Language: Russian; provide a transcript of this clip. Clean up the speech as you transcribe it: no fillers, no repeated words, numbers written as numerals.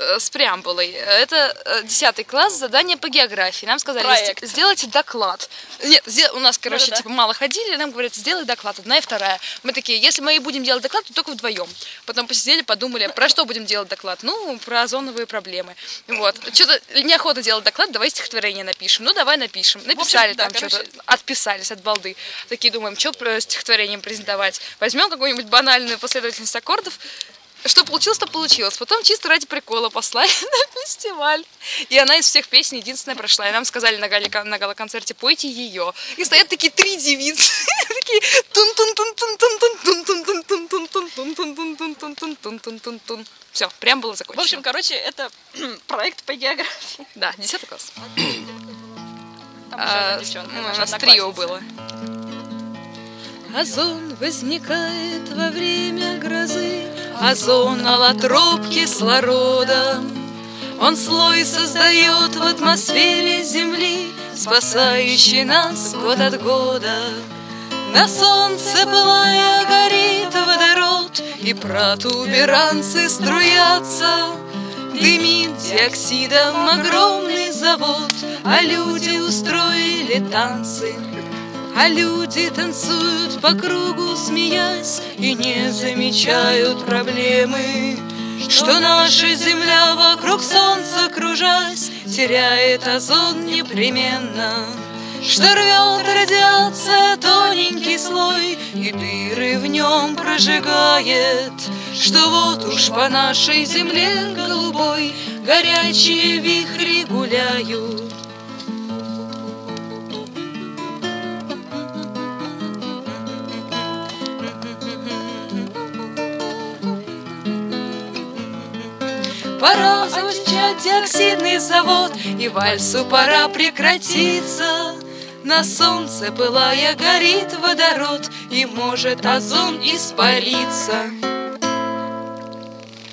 с преамбулой. Это 10 класс, задание по географии. Нам сказали, сделайте доклад. Нет, у нас, короче, типа мало ходили, нам говорят, сделай доклад, 1 и 2. Мы такие, если мы и будем делать доклад, то только вдвоем. Потом посидели, подумали, про что будем делать доклад? Ну, про озоновые проблемы. Вот. Что-то неохота делать доклад, давай стихотворение напишем. Ну, давай напишем. Написали там что-то, отписались от балды. Такие думаем, что стихотворением презентовать? Возьмем какую-нибудь банальную последовательность аккордов. Что получилось, то получилось. Потом чисто ради прикола послали на фестиваль. И она из всех песен единственная прошла. И нам сказали на гала-концерте, пойте ее. И стоят такие 3 девицы. Такие тун-тун-тун-тун-тун-тун-тун-тун-тун-тун-тун-тун-тун-тун-тун-тун-тун-тун. Все, прям было закончено. В общем, короче, это проект по географии. Да, 10 класс. Там еще одна девчонка, у нас трио было. Озон возникает во время грозы, озон аллотроп кислорода. Он слой создает в атмосфере Земли, спасающий нас год от года. На солнце пылая горит водород, и протуберанцы струятся. Дымит диоксидом огромный завод, а люди устроили танцы. А люди танцуют по кругу, смеясь, и не замечают проблемы, что наша Земля вокруг Солнца, кружась, теряет озон непременно, что рвет радиация тоненький слой и дыры в нем прожигает, что вот уж по нашей Земле голубой горячие вихри гуляют. Пора запускать диоксидный завод, и вальсу пора прекратиться. На солнце пылая горит водород, и может озон испариться.